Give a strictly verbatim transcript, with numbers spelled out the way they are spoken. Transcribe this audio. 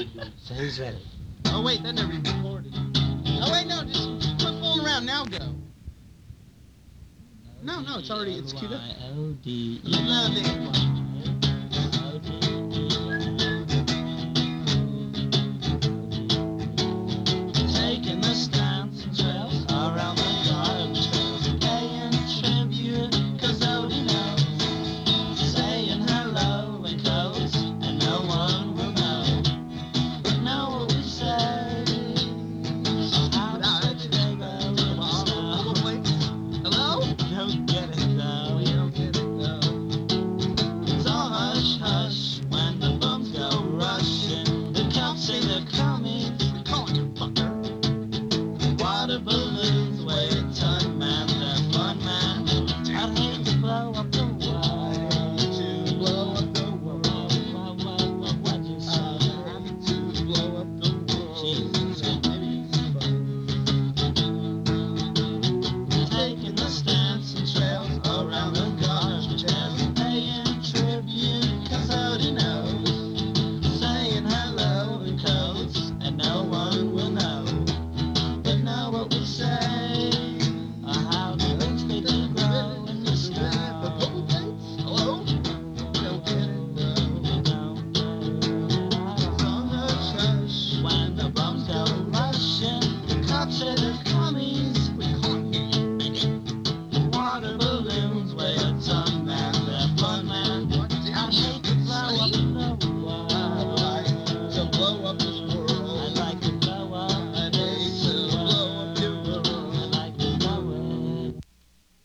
So he's ready. Oh, wait, that never even recorded. Oh, wait, no, just quit fooling around. Now go. No, no, it's already, it's queued up. O D E. No, they-